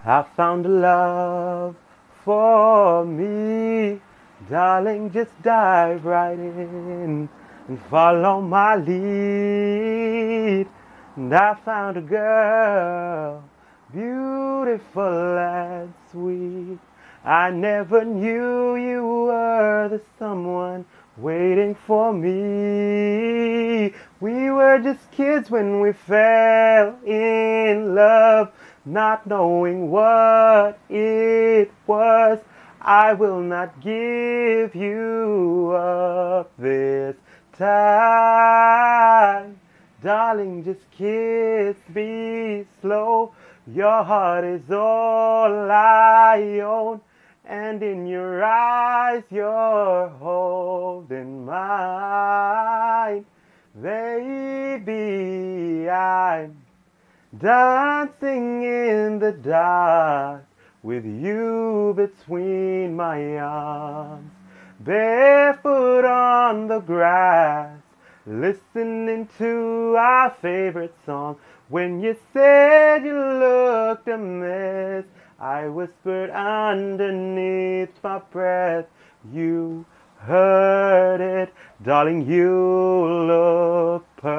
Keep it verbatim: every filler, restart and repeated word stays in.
I found a love for me. Darling, just dive right in and follow my lead. And I found a girl, beautiful and sweet. I never knew you were the someone waiting for me. We were just kids when we fell in love, not knowing what it was. I will not give you up this time. Darling, just kiss me slow. Your heart is all I own, and in your eyes you're holding mine. Baby, I'm dancing in the dark with you between my arms, barefoot on the grass, listening to our favorite song. When you said you looked a mess, I whispered underneath my breath, you heard it, darling, you look perfect.